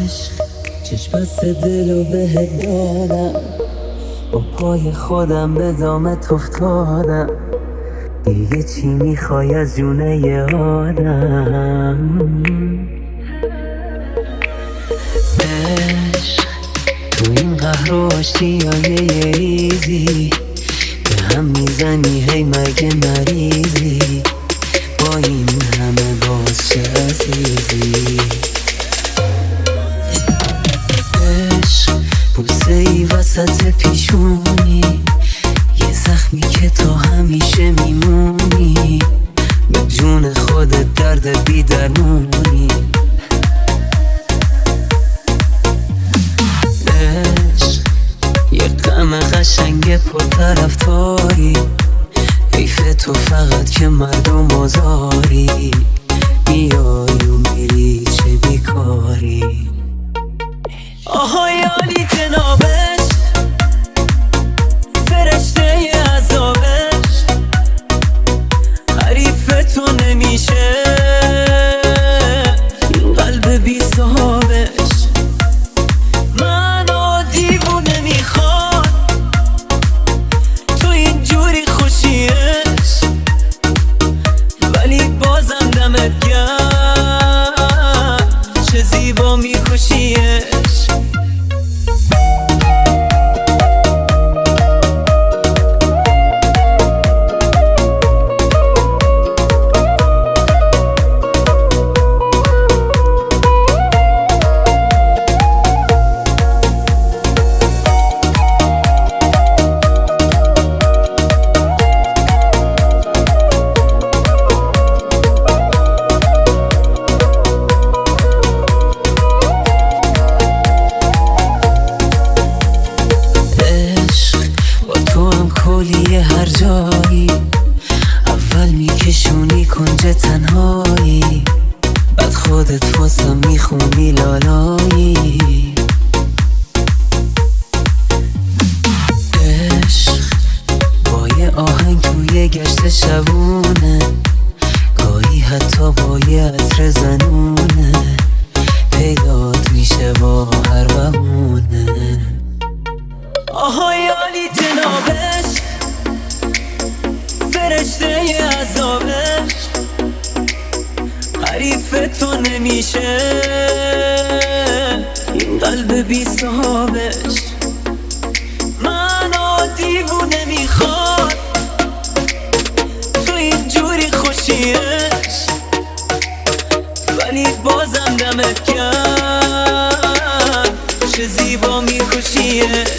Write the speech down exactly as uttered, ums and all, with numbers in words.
عشق چشم بست دلو بهت دادم، با پای خودم به دامت افتادم. دیگه چی میخوای از جونه یه آدم؟ عشق تو این قهر و آشتیای یه ایزی به هم میزنی هی مگه مریضی؟ با این همه باز چه عزیزی؟ عشق بوسه ای وسط پیشونی، یه زخمی که تا همیشه میمونی. به جون خودت درد بی درمونی. عشق یه غم قشنگ پر طرفداری، حیف تو فقط که مردم آزاری. میای و میری چه بیکاری؟ آهای عالی جنابش، فرشته عذابش، حریف تو نمیشه این قلب بی صاحبش. منو دیوونه میخواد تو اینجوری خوشیش، ولی بازم دمت گرم چه زیبا میکشیش. کلیه هر جایی اول میکشونی کنج تنهایی، بعد خودت واسم میخونی لالایی. عشق با یه آهنگ توی گشت شبونه، گاهی حتی با یه عطر زنونه، پیدات میشه با هر بهونه. آهای عالی جنابش، فرشته عذابش، حریف تو نمیشه این قلب بی صاحبش. منو دیوونه میخواد تو اینجوری خوشیش، ولی بازم دمت گرم چه زیبا میکشیش.